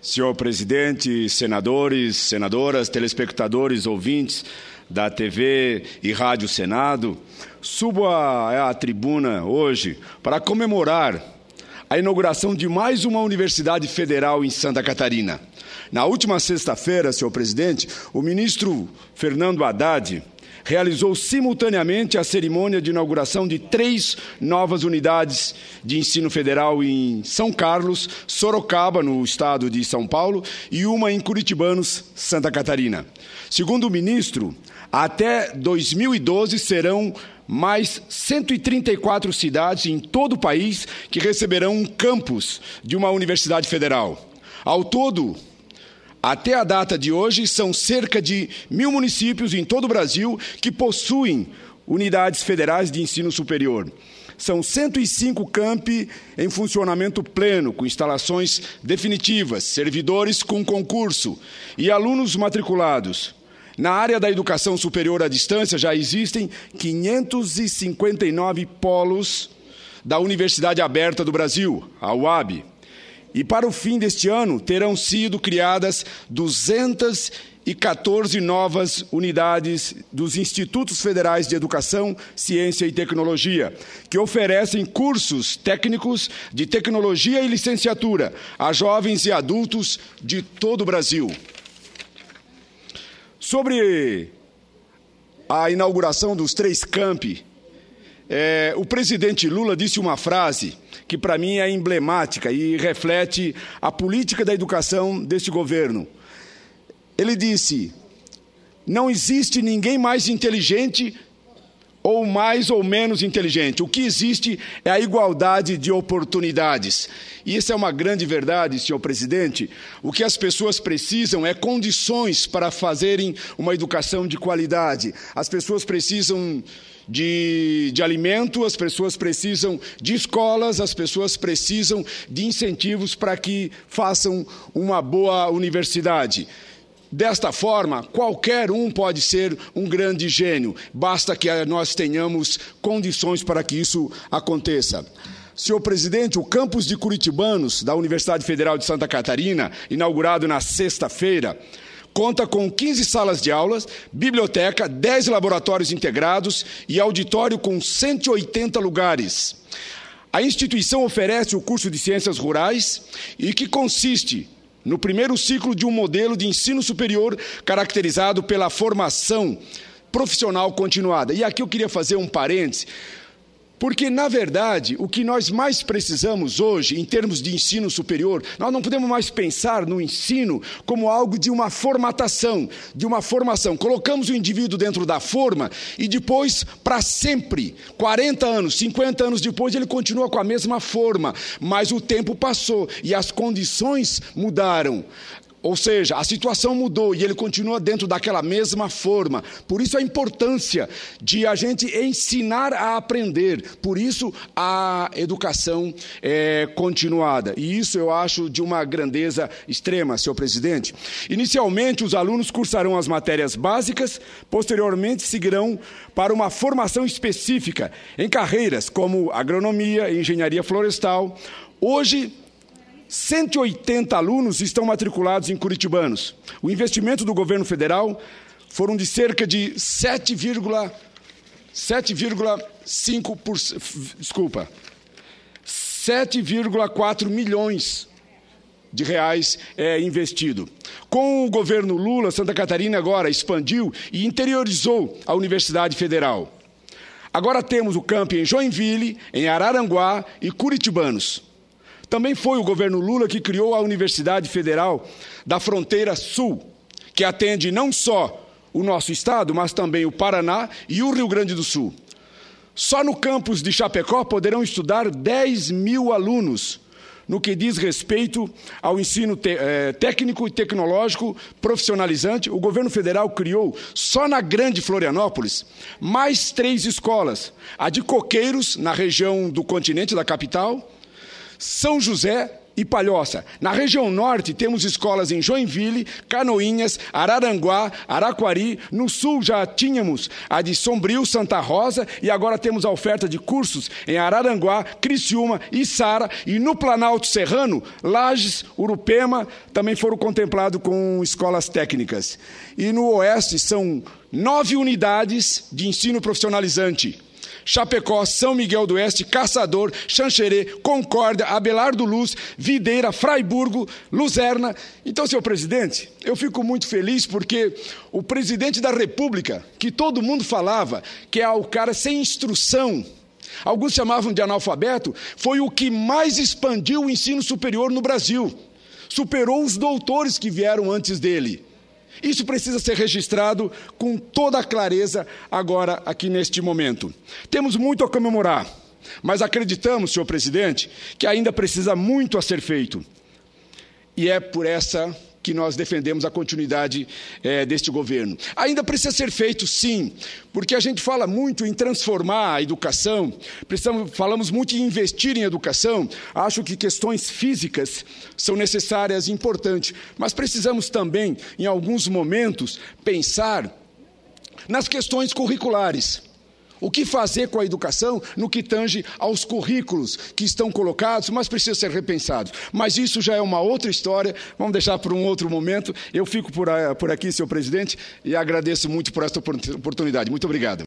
Senhor presidente, senadores, senadoras, telespectadores, ouvintes da TV e Rádio Senado, subo à tribuna hoje para comemorar a inauguração de mais uma universidade federal em Santa Catarina. Na última sexta-feira, senhor presidente, o ministro Fernando Haddad realizou simultaneamente a cerimônia de inauguração de 3 novas unidades de ensino federal em São Carlos, Sorocaba, no estado de São Paulo, e uma em Curitibanos, Santa Catarina. Segundo o ministro, até 2012 serão mais 134 cidades em todo o país que receberão um campus de uma universidade federal. Ao todo, até a data de hoje, são cerca de 1.000 municípios em todo o Brasil que possuem unidades federais de ensino superior. São 105 campi em funcionamento pleno, com instalações definitivas, servidores com concurso e alunos matriculados. Na área da educação superior à distância, já existem 559 polos da Universidade Aberta do Brasil, a UAB. E para o fim deste ano, terão sido criadas 214 novas unidades dos Institutos Federais de Educação, Ciência e Tecnologia, que oferecem cursos técnicos de tecnologia e licenciatura a jovens e adultos de todo o Brasil. Sobre a inauguração dos 3 campi, o presidente Lula disse uma frase que para mim é emblemática e reflete a política da educação deste governo. Ele disse: não existe ninguém mais inteligente ou mais ou menos inteligente. O que existe é a igualdade de oportunidades. E isso é uma grande verdade, senhor presidente. O que as pessoas precisam é condições para fazerem uma educação de qualidade. As pessoas precisam de alimento, as pessoas precisam de escolas, as pessoas precisam de incentivos para que façam uma boa universidade. Desta forma, qualquer um pode ser um grande gênio, basta que nós tenhamos condições para que isso aconteça. Senhor presidente, o campus de Curitibanos, da Universidade Federal de Santa Catarina, inaugurado na sexta-feira, conta com 15 salas de aulas, biblioteca, 10 laboratórios integrados e auditório com 180 lugares. A instituição oferece o curso de Ciências Rurais e que consiste no primeiro ciclo de um modelo de ensino superior caracterizado pela formação profissional continuada. E aqui eu queria fazer um parêntese, porque, na verdade, o que nós mais precisamos hoje, em termos de ensino superior, nós não podemos mais pensar no ensino como algo de uma formatação, de uma formação. Colocamos o indivíduo dentro da forma e depois, para sempre, 40 anos, 50 anos depois, ele continua com a mesma forma. Mas o tempo passou e as condições mudaram. Ou seja, a situação mudou e ele continua dentro daquela mesma forma. Por isso a importância de a gente ensinar a aprender. Por isso a educação continuada. E isso eu acho de uma grandeza extrema, senhor presidente. Inicialmente, os alunos cursarão as matérias básicas, posteriormente seguirão para uma formação específica em carreiras como agronomia e engenharia florestal. Hoje, 180 alunos estão matriculados em Curitibanos. O investimento do governo federal foram de cerca de 7,4 milhões de reais investido. Com o governo Lula, Santa Catarina agora expandiu e interiorizou a Universidade Federal. Agora temos o campi em Joinville, em Araranguá e Curitibanos. Também foi o governo Lula que criou a Universidade Federal da Fronteira Sul, que atende não só o nosso estado, mas também o Paraná e o Rio Grande do Sul. Só no campus de Chapecó poderão estudar 10.000 alunos, no que diz respeito ao ensino técnico e tecnológico profissionalizante. O governo federal criou, só na Grande Florianópolis, mais 3 escolas. A de Coqueiros, na região do continente da capital, São José, e Palhoça. Na região norte, temos escolas em Joinville, Canoinhas, Araranguá, Araquari. No sul já tínhamos a de Sombrio, Santa Rosa, e agora temos a oferta de cursos em Araranguá, Criciúma, Içara, e no Planalto Serrano, Lages, Urupema, também foram contemplados com escolas técnicas. E no oeste são 9 unidades de ensino profissionalizante. Chapecó, São Miguel do Oeste, Caçador, Xanxerê, Concórdia, Abelardo Luz, Videira, Fraiburgo, Luzerna. Então, senhor presidente, eu fico muito feliz porque o presidente da República, que todo mundo falava que é o cara sem instrução, alguns chamavam de analfabeto, foi o que mais expandiu o ensino superior no Brasil. Superou os doutores que vieram antes dele. Isso precisa ser registrado com toda a clareza agora, aqui neste momento. Temos muito a comemorar, mas acreditamos, senhor presidente, que ainda precisa muito a ser feito. E é por essa que nós defendemos a continuidade deste governo. Ainda precisa ser feito, sim, porque a gente fala muito em transformar a educação, falamos muito em investir em educação. Acho que questões físicas são necessárias e importantes, mas precisamos também, em alguns momentos, pensar nas questões curriculares. O que fazer com a educação no que tange aos currículos que estão colocados, mas precisam ser repensados. Mas isso já é uma outra história, vamos deixar para um outro momento. Eu fico por aqui, senhor presidente, e agradeço muito por esta oportunidade. Muito obrigado.